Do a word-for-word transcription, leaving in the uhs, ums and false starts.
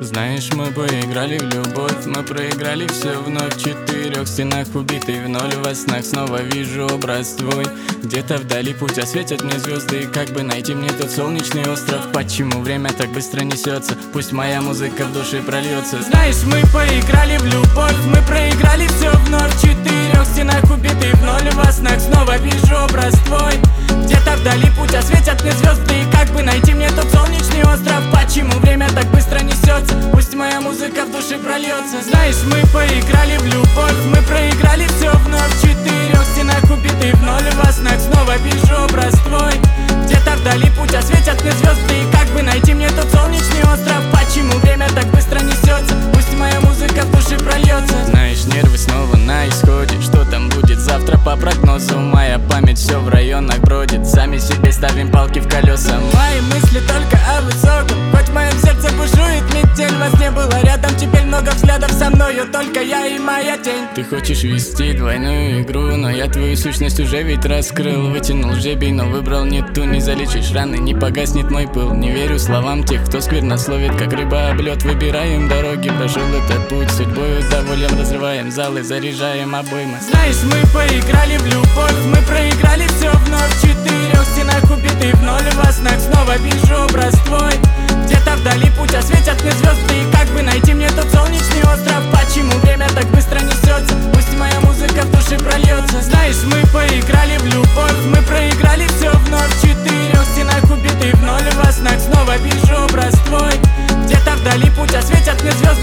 Знаешь, мы поиграли в любовь, мы проиграли все вновь. В четырех стенах убитый в ноль, во снах снова вижу образ твой. Где-то вдали путь осветят мне звезды, и как бы найти мне тот солнечный остров. Почему время так быстро несется? Пусть моя музыка в душе прольется. Знаешь, мы поиграли в любовь, мы проиграли все вновь. В четырех стенах убитый в ноль, во снах снова вижу образ твой. Где-то вдали путь осветят мне звезды, и как бы найти мне тот солнечный остров. Почему время так быстро несется? Пусть моя музыка в душе прольется. Знаешь, мы поиграли в любовь, мы проиграли все вновь. В четырех стенах убитый в ноль, во снах снова вижу образ твой. Где-то вдали путь осветят мне звезды, и как бы найти мне тот солнечный остров. Почему время так быстро несется? Пусть моя музыка в душе прольется. Знаешь, нервы снова на исходе. Что там будет завтра по прогнозу? Моя память все в районах бродит. Сами себе ставим палки в колеса. Мои мысли только о высоком. Хоть в моем сердце бушует метель, вас не было рядом, теперь много взглядов со мною, только я и моя тень. Ты хочешь вести двойную игру, но я твою сущность уже ведь раскрыл. Вытянул жребий, но выбрал не ту. Не залечишь раны, не погаснет мой пыл. Не верю словам тех, кто сквернословит, как рыба об лед. Выбираем дороги, прошел этот путь, судьбою доволен. Разрываем залы, заряжаем обоймы. Знаешь, мы поиграли в любовь, мы проиграли все вновь. В четырех стенах убитый в ноль, во снах снова вижу образ твой. Где-то вдали путь осветят мне звезды, и как бы найти мне тот солнечный остров. Почему время так быстро несется? Пусть моя музыка в душе прольется. Знаешь, мы поиграли в любовь, мы проиграли все вновь. В четырех стенах убитый в ноль, во снах снова вижу образ твой. Где-то вдали путь осветят мне звезды,